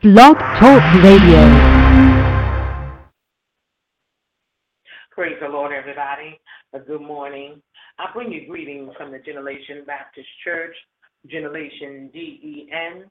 Blog Talk Radio. Praise the Lord, everybody. Good morning. I bring you greetings from the Generation Baptist Church, Generation Generation.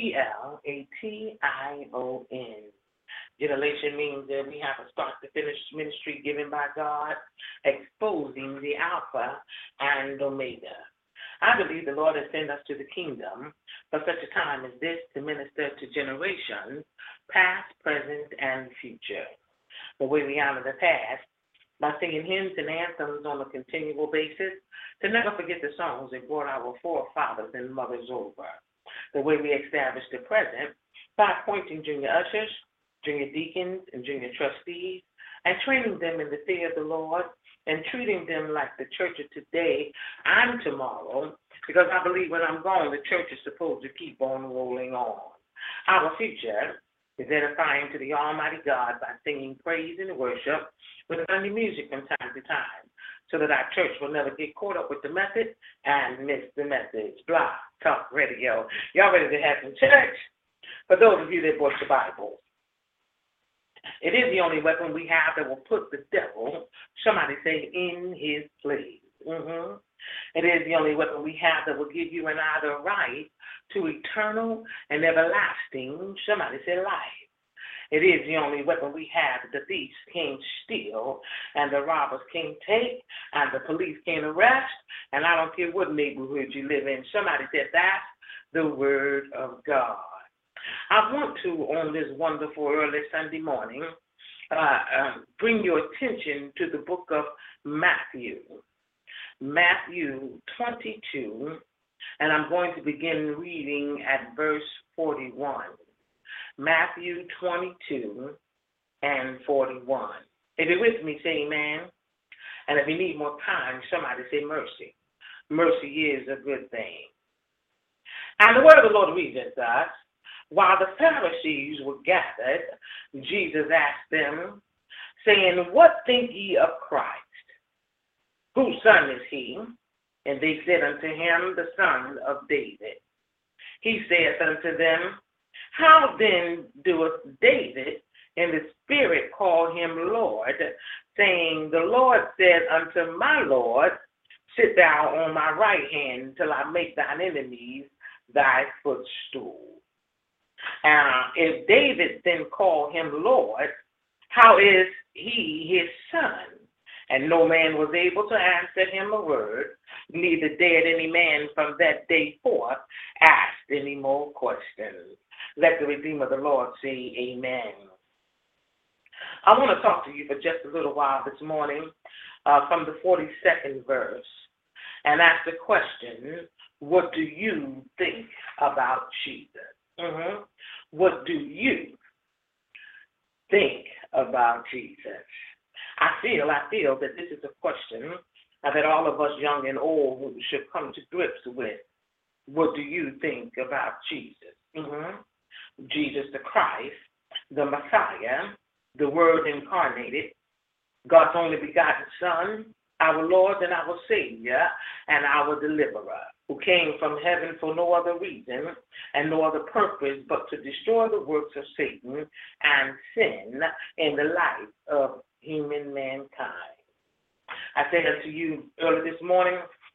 Generation means that we have a start to finish ministry given by God, exposing the Alpha and Omega. I believe the Lord has sent us to the kingdom for such a time as this to minister to generations, past, present, and future. The way we honor the past, by singing hymns and anthems on a continual basis, to never forget the songs that brought our forefathers and mothers over. The way we establish the present, by appointing junior ushers, junior deacons, and junior trustees, and training them in the fear of the Lord, and treating them like the church of today and tomorrow, because I believe when I'm gone, the church is supposed to keep on rolling on. Our future is edifying to the Almighty God by singing praise and worship with funny music from time to time, so that our church will never get caught up with the method and miss the message. Blog Talk Radio. Y'all ready to have some church? For those of you that bought the Bible, it is the only weapon we have that will put the devil, somebody say, in his place. It is the only weapon we have that will give you and I the right to eternal and everlasting, somebody say, life. It is the only weapon we have that the thieves can't steal, and the robbers can't take, and the police can't arrest, and I don't care what neighborhood you live in. Somebody said that's the word of God. I want to, on this wonderful early Sunday morning, bring your attention to the book of Matthew. Matthew 22, and I'm going to begin reading at verse 41. Matthew 22 and 41. If you're with me, say amen. And if you need more time, somebody say mercy. Mercy is a good thing. And the word of the Lord reads as thus: while the Pharisees were gathered, Jesus asked them, saying, what think ye of Christ? Whose son is he? And they said unto him, the son of David. He saith unto them, how then doeth David in the spirit call him Lord, saying, the Lord said unto my Lord, sit thou on my right hand till I make thine enemies thy footstool. If David then call him Lord, how is he his son? And no man was able to answer him a word, neither dared any man from that day forth ask any more questions. Let the Redeemer of the Lord say amen. I want to talk to you for just a little while this morning from the 42nd verse and ask the question, what do you think about Jesus? What do you think about Jesus? I feel that this is a question that all of us young and old should come to grips with. What do you think about Jesus? Jesus the Christ, the Messiah, the Word incarnated, God's only begotten Son, our Lord and our Savior, and our Deliverer, who came from heaven for no other reason and no other purpose but to destroy the works of Satan and sin in the life of human mankind. I say unto you early this morning,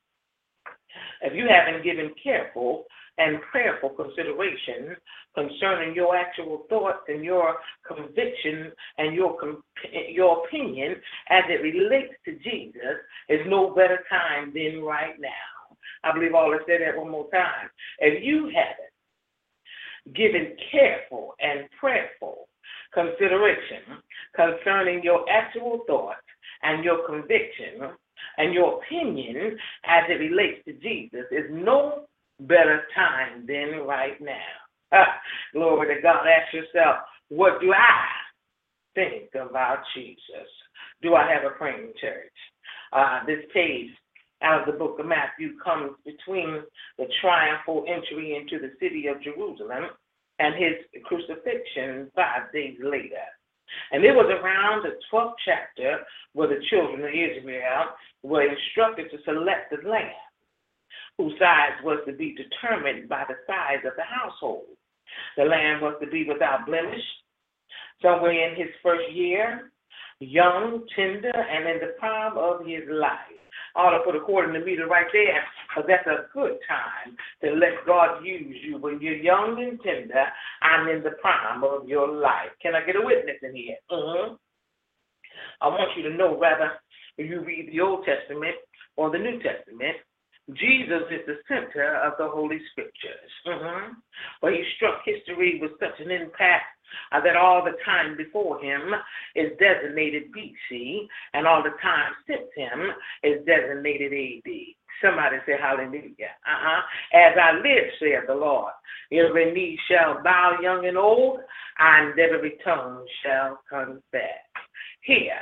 if you haven't given careful and prayerful consideration concerning your actual thoughts and your conviction and your opinion as it relates to Jesus, is no better time than right now. I believe all I said that one more time. If you haven't given careful and prayerful consideration concerning your actual thoughts and your conviction and your opinion as it relates to Jesus, is no better time than right now. Glory to God. Ask yourself, what do I think about Jesus? Do I have a praying church? This page out of the book of Matthew comes between the triumphal entry into the city of Jerusalem and his crucifixion 5 days later. And it was around the 12th chapter where the children of Israel were instructed to select the lamb, whose size was to be determined by the size of the household. The lamb was to be without blemish, somewhere in his first year, young, tender, and in the prime of his life. I ought to put a quarter in the meter right there, because that's a good time to let God use you when you're young and tender and in the prime of your life. Can I get a witness in here? I want you to know, whether you read the Old Testament or the New Testament, Jesus is the center of the Holy Scriptures. But he struck history with such an impact that all the time before him is designated BC, and all the time since him is designated AD. Somebody say hallelujah. As I live, saith the Lord, every knee shall bow, young and old, and every tongue shall confess. Here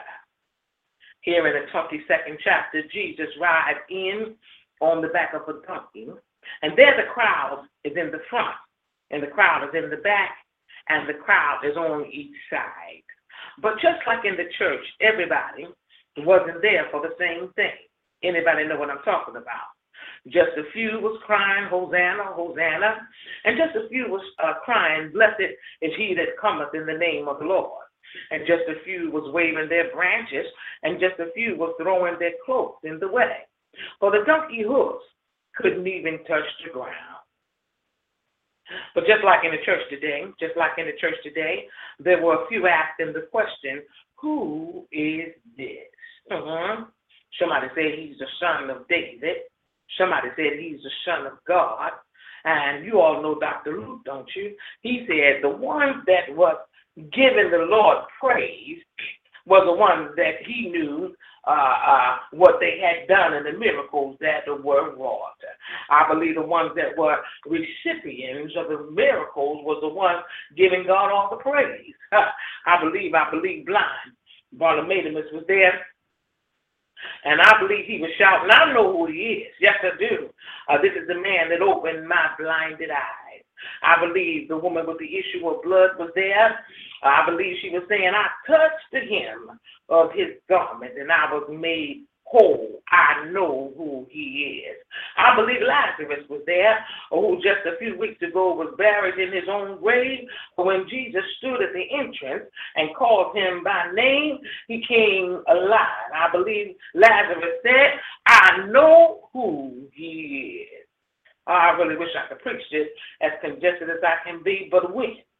in the 22nd chapter, Jesus rides in on the back of a donkey, and there the crowd is in the front, and the crowd is in the back, and the crowd is on each side. But just like in the church, everybody wasn't there for the same thing. Anybody know what I'm talking about? Just a few was crying, Hosanna, Hosanna, and just a few was crying, blessed is he that cometh in the name of the Lord. And just a few was waving their branches, and just a few was throwing their cloaks in the way. For the donkey hoofs couldn't even touch the ground. But just like in the church today, there were a few asking the question, who is this? Somebody said he's the son of David. Somebody said he's the son of God. And you all know Dr. Luke, don't you? He said the one that was giving the Lord praise was the one that he knew what they had done and the miracles that were wrought. I believe the ones that were recipients of the miracles was the ones giving God all the praise. I believe blind Bartimaeus was there, and I believe he was shouting, I know who he is. Yes, I do. This is the man that opened my blinded eyes. I believe the woman with the issue of blood was there. I believe she was saying, I touched the hem of his garment and I was made whole. I know who he is. I believe Lazarus was there, who just a few weeks ago was buried in his own grave. But when Jesus stood at the entrance and called him by name, he came alive. I believe Lazarus said, I know who he is. I really wish I could preach this as congested as I can be, but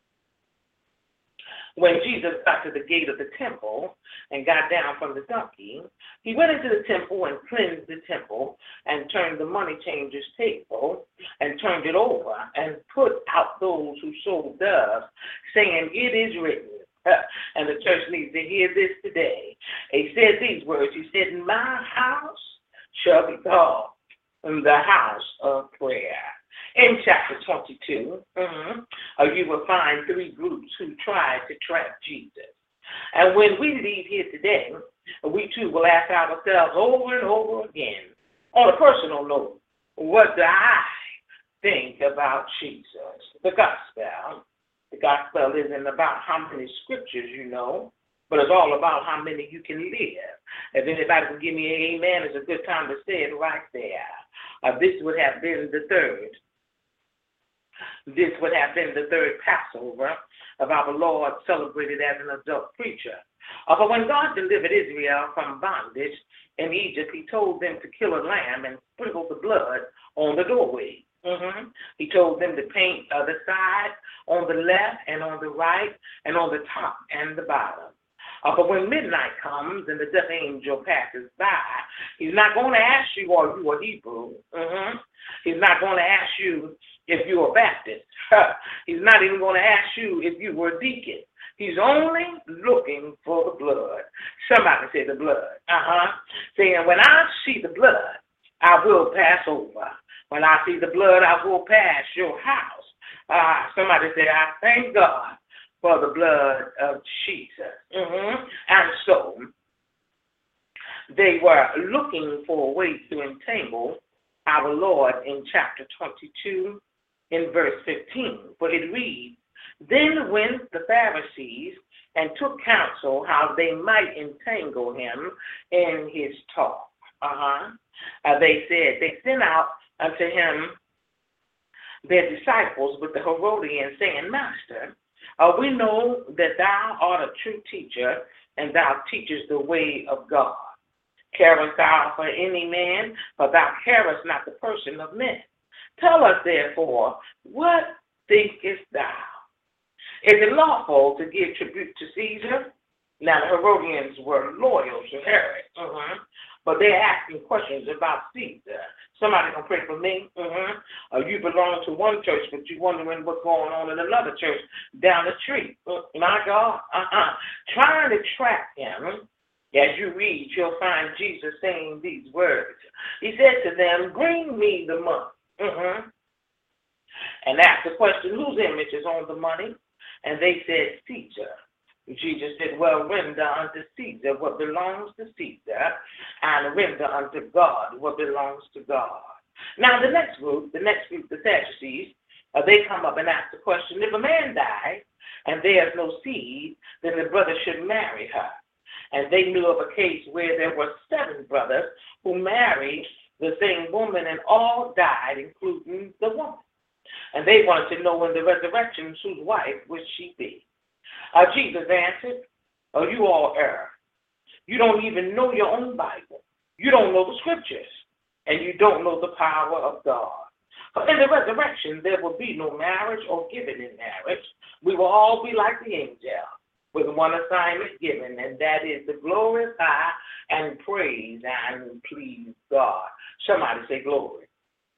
when Jesus got to the gate of the temple and got down from the donkey, he went into the temple and cleansed the temple and turned the money changer's table and turned it over and put out those who sold doves, saying, it is written. And the church needs to hear this today. He said these words. He said, my house shall be called the house of prayer. In chapter 22, you will find three groups who tried to trap Jesus. And when we leave here today, we too will ask ourselves over and over again, on a personal note, what do I think about Jesus? The gospel isn't about how many scriptures you know, but it's all about how many you can live. If anybody can give me an amen, it's a good time to say it right there. This would have been the third Passover of our Lord celebrated as an adult preacher. But when God delivered Israel from bondage in Egypt, he told them to kill a lamb and sprinkle the blood on the doorway. He told them to paint the side on the left and on the right and on the top and the bottom. But when midnight comes and the death angel passes by, he's not going to ask you, are you a Hebrew? He's not going to ask you if you're a Baptist. He's not even going to ask you if you were a deacon. He's only looking for the blood. Somebody say the blood. Saying, when I see the blood, I will pass over. When I see the blood, I will pass your house. Somebody say, I thank God for the blood of Jesus. And so they were looking for a way to entangle our Lord in chapter 22 in verse 15. For it reads, then went the Pharisees and took counsel how they might entangle him in his talk. They sent out unto him their disciples with the Herodians, saying, Master, we know that thou art a true teacher, and thou teachest the way of God. Carest thou for any man, for thou carest not the person of men. Tell us, therefore, what thinkest thou? Is it lawful to give tribute to Caesar? Now, the Herodians were loyal to Herod, but they're asking questions about Caesar. Somebody gonna pray for me? You belong to one church, but you're wondering what's going on in another church down the street. My God, trying to track him. As you read, you'll find Jesus saying these words. He said to them, bring me the money. And asked the question, whose image is on the money? And they said, Caesar. Jesus said, well, render unto Caesar what belongs to Caesar, and render unto God what belongs to God. Now, the next group, the Sadducees, they come up and ask the question, if a man dies and there's no seed, then the brother should marry her. And they knew of a case where there were 7 brothers who married the same woman and all died, including the woman. And they wanted to know in the resurrection whose wife would she be. Jesus answered, you all err. You don't even know your own Bible. You don't know the scriptures. And you don't know the power of God. For in the resurrection, there will be no marriage or giving in marriage. We will all be like the angel, with one assignment given, and that is to glorify and praise and please God. Somebody say glory.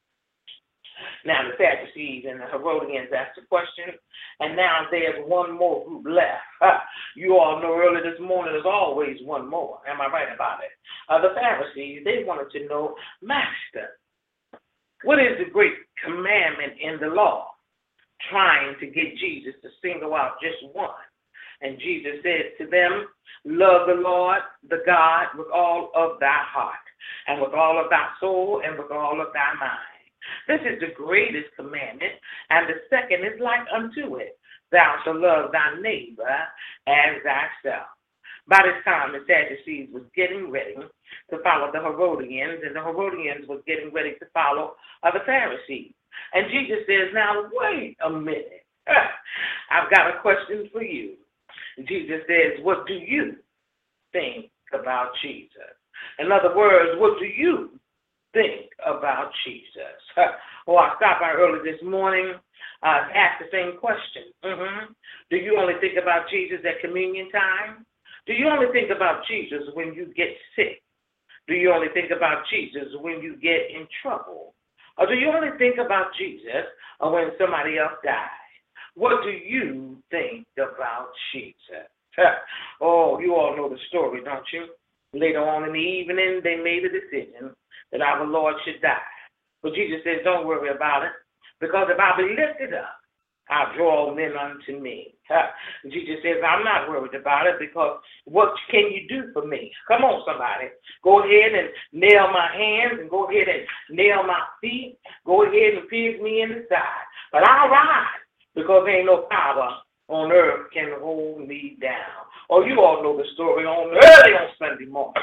Now the Sadducees and the Herodians asked the question, and now there's one more group left. You all know early this morning there's always one more. Am I right about it? The Pharisees, they wanted to know, Master, what is the great commandment in the law? Trying to get Jesus to single out just one. And Jesus said to them, love the Lord, the God, with all of thy heart, and with all of thy soul, and with all of thy mind. This is the greatest commandment, and the second is like unto it. Thou shalt love thy neighbor as thyself. By this time, the Sadducees was getting ready to follow the Herodians, and the Herodians was getting ready to follow the Pharisees. And Jesus says, now wait a minute. I've got a question for you. Jesus says, what do you think about Jesus? In other words, what do you think about Jesus? I stopped by early this morning to ask the same question. Do you only think about Jesus at communion time? Do you only think about Jesus when you get sick? Do you only think about Jesus when you get in trouble? Or do you only think about Jesus when somebody else dies? What do you think about Jesus? You all know the story, don't you? Later on in the evening, they made a decision that our Lord should die. But Jesus says, don't worry about it, because if I be lifted up, I'll draw men unto me. Jesus says, I'm not worried about it, because what can you do for me? Come on, somebody. Go ahead and nail my hands, and go ahead and nail my feet. Go ahead and pierce me in the side. But I'll rise, because there ain't no power on earth can hold me down. You all know the story early on Sunday morning.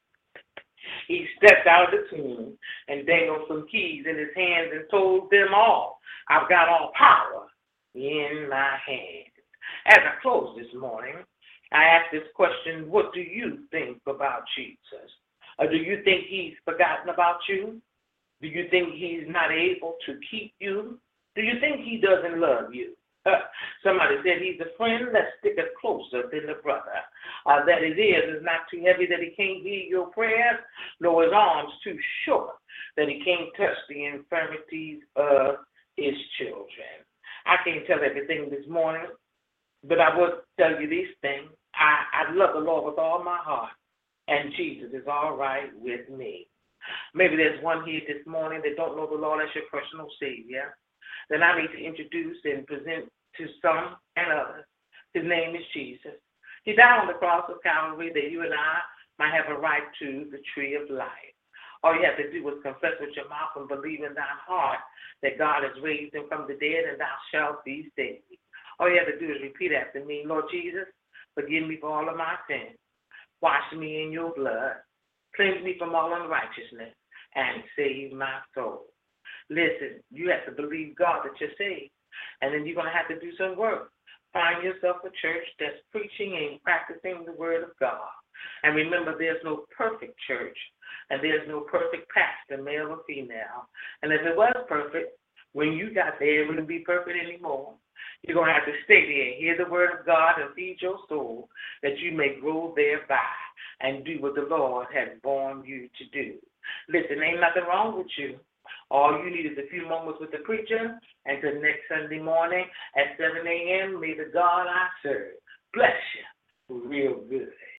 He stepped out of the tomb and dangled some keys in his hands and told them all, I've got all power in my hands. As I close this morning, I ask this question, what do you think about Jesus? Do you think he's forgotten about you? Do you think he's not able to keep you? Do you think he doesn't love you? Somebody said he's a friend that sticketh closer than a brother. That his ears is not too heavy that he can't hear your prayers, nor his arms too short that he can't touch the infirmities of his children. I can't tell everything this morning, but I will tell you these things. I love the Lord with all my heart, and Jesus is all right with me. Maybe there's one here this morning that don't know the Lord as your personal Savior. Then I need to introduce and present to some and others. His name is Jesus. He died on the cross of Calvary that you and I might have a right to the tree of life. All you have to do is confess with your mouth and believe in thine heart that God has raised him from the dead, and thou shalt be saved. All you have to do is repeat after me, Lord Jesus, forgive me for all of my sins. Wash me in your blood. Cleanse me from all unrighteousness and save my soul. Listen, you have to believe God that you're saved. And then you're going to have to do some work. Find yourself a church that's preaching and practicing the word of God. And remember, there's no perfect church, and there's no perfect pastor, male or female. And if it was perfect, when you got there, it wouldn't be perfect anymore. You're going to have to stay there, hear the word of God, and feed your soul that you may grow thereby and do what the Lord has born you to do. Listen, ain't nothing wrong with you. All you need is a few moments with the preacher. Until next Sunday morning at 7 a.m., may the God I serve bless you real good.